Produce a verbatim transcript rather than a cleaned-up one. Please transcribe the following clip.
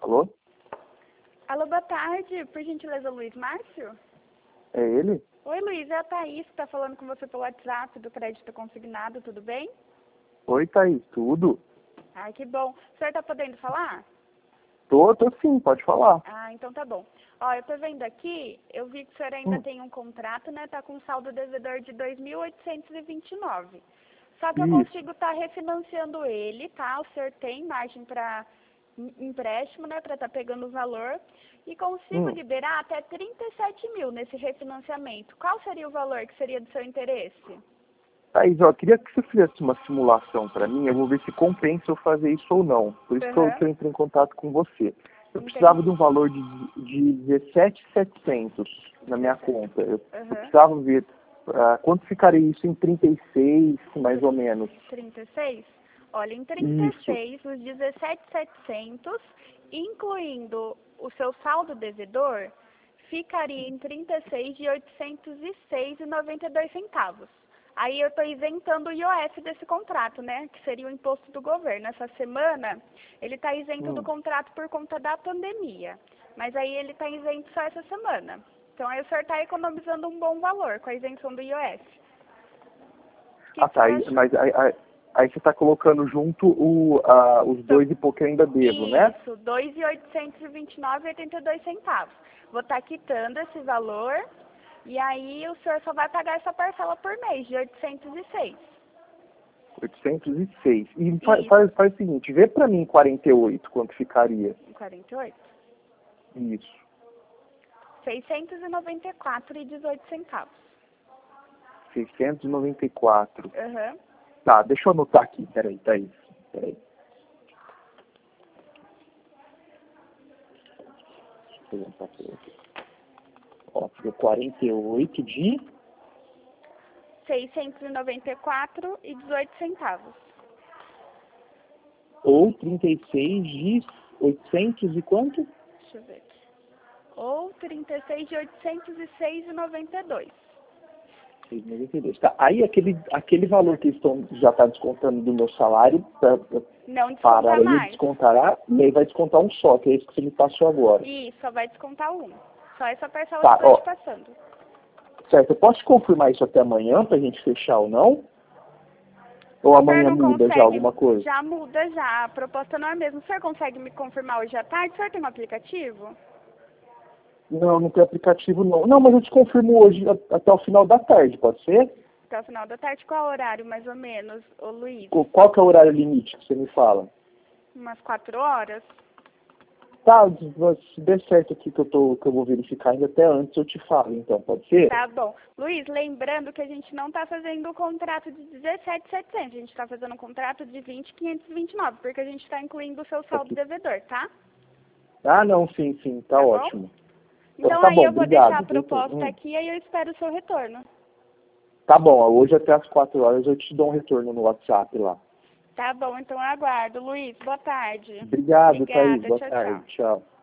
Alô? Alô, boa tarde. Por gentileza, Luiz Márcio? É ele? Oi, Luiz. É a Thaís que está falando com você pelo WhatsApp do crédito consignado. Tudo bem? Oi, Thaís. Tudo? Ai, que bom. O senhor está podendo falar? Tô, tô sim. Pode falar. Ah, então tá bom. Ó, eu tô vendo aqui, eu vi que o senhor ainda Hum, tem um contrato, né? Tá com saldo devedor de dois mil oitocentos e vinte e nove. Só que eu isso. consigo estar refinanciando ele, tá? O senhor tem margem para empréstimo, né? Para estar pegando o valor. E consigo Hum. liberar até trinta e sete mil nesse refinanciamento. Qual seria o valor que seria do seu interesse? Thaís, ó, queria que você fizesse uma simulação para mim. Eu vou ver se compensa eu fazer isso ou não. Por isso que eu, Aham, que eu entrei em contato com você. Eu precisava de entendi. um valor de, de dezessete mil e setecentos na minha conta. Eu, eu Aham. precisava ver ah, quanto ficaria isso em trinta e seis, mais ou menos. trinta e seis? Olha, em trinta e Isso. seis, os dezessete mil e setecentos, incluindo o seu saldo devedor, ficaria em trinta e seis de oitocentos e seis reais e noventa e dois centavos. Aí eu estou isentando o I O F desse contrato, né? Que seria o imposto do governo. Essa semana, ele está isento do Hum. contrato por conta da pandemia. Mas aí ele está isento só essa semana. Então aí o senhor está economizando um bom valor com a isenção do I O F. O que, Ah, que o senhor tá. aí- achou? Mas aí, aí, aí você está colocando junto o, ah, os Então, dois e pouco que eu ainda devo, né? isso, dois mil oitocentos e vinte e nove reais e oitenta e dois centavos. Vou estar quitando esse valor e aí o senhor só vai pagar essa parcela por mês, de oitocentos e seis. oitocentos e seis. E fa- Isso, faz, faz o seguinte, vê para mim quarenta e oito quanto ficaria. quarenta e oito. Isso. seiscentos e noventa e quatro reais e dezoito centavos. seiscentos e noventa e quatro. Aham. Tá, deixa eu anotar aqui. Peraí, Thaís. Peraí. Deixa eu anotar aqui. Ó, ficou quarenta e oito de... seiscentos e noventa e quatro reais e dezoito centavos. Ou trinta e seis de oitocentos e quanto? Deixa eu ver aqui. Ou trinta e seis de oitocentos e seis reais e noventa e dois. seis e noventa e dois. Tá, aí aquele, aquele valor que estão, já está descontando do meu salário, pra, pra Não parar desconta aí, mais. descontará, e aí vai descontar um só, que é isso que você me passou agora. E só vai descontar um. Só essa parcela que Tá, eu estou te ó, passando. certo, eu posso te confirmar isso até amanhã pra gente fechar ou não? Ou O senhor amanhã não muda já consegue, alguma coisa? já muda já, a proposta não é a mesma. O senhor consegue me confirmar hoje à tarde? O senhor tem um aplicativo? Não, não tem aplicativo não. Não, mas eu te confirmo hoje a- até o final da tarde, pode ser? Até o final da tarde, qual horário mais ou menos, ô Luiz? Qu- Qual que é o horário limite que você me fala? Umas quatro horas? Tá, se der certo aqui que eu, tô, que eu vou verificar ainda até antes, eu te falo, então, pode ser? Tá bom. Luiz, lembrando que a gente não está fazendo o contrato de dezessete mil e setecentos, a gente está fazendo um contrato de vinte mil quinhentos e vinte e nove, porque a gente está incluindo o seu saldo Aqui. devedor, tá? Ah, não, sim, sim, tá Tá bom? ótimo. Então Então tá aí bom, eu vou deixar obrigado. a Viu? proposta Hum. aqui e aí eu espero o seu retorno. Tá bom, ó, hoje até as quatro horas eu te dou um retorno no WhatsApp lá. Tá bom, então eu aguardo. Luiz, boa tarde. Obrigado, Thaís. Obrigada, Boa tchau, tarde. tchau. Tchau.